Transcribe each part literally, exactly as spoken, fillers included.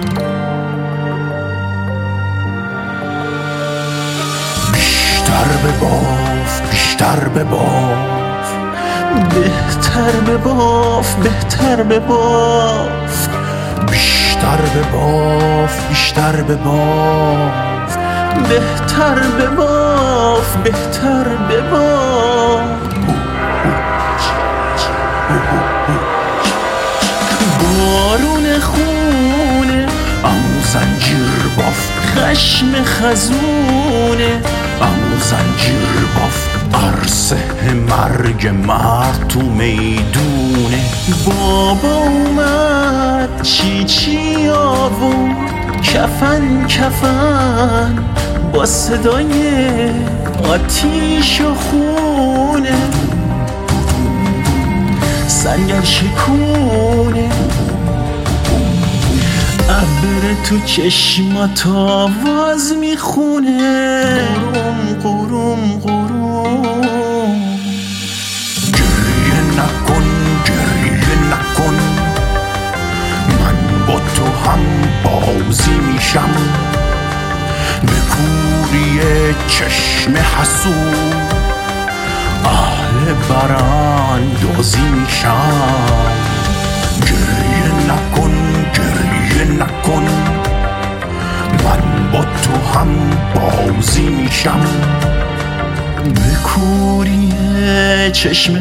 بیشتر بباف بیشتر بباف، بهتر بباف بهتر بباف، بیشتر بباف بیشتر بباف، بهتر بباف بهتر بباف. بارون خونه امو زنجیر باف، خشم خزونه امو زنجیر باف، عرصه مرگ مرد تو میدونه. بابا اومد چی چی آورد، کفن کفن با صدای آتیش و خونه، سنگر شکونه، ابر تو چشمات آواز میخونه، قروم قروم قروم. گریه نکن گریه نکن، من با تو هم بازی میشم، به کوری چشم حسود اهل براندازی میشم. گریه نکن گریه نکن، من با تو هم بازی میشم، به کوری چشم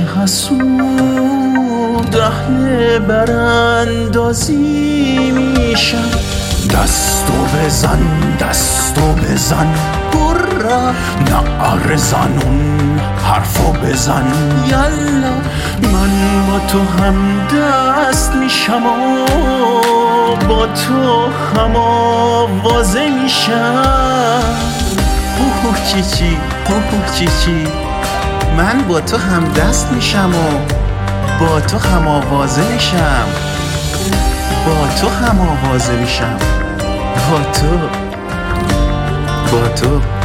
حسود اهل براندازی میشم. دستو بزن دستو بزن برا نعره زنون حرفو بزن. یالا من با تو هم دست میشم و با تو هم آوازه میشم. اوه چی چی اوه چی چی، من با تو هم دست میشم و با تو هم آوازه میشم، با تو هم آوازه میشم، با تو با تو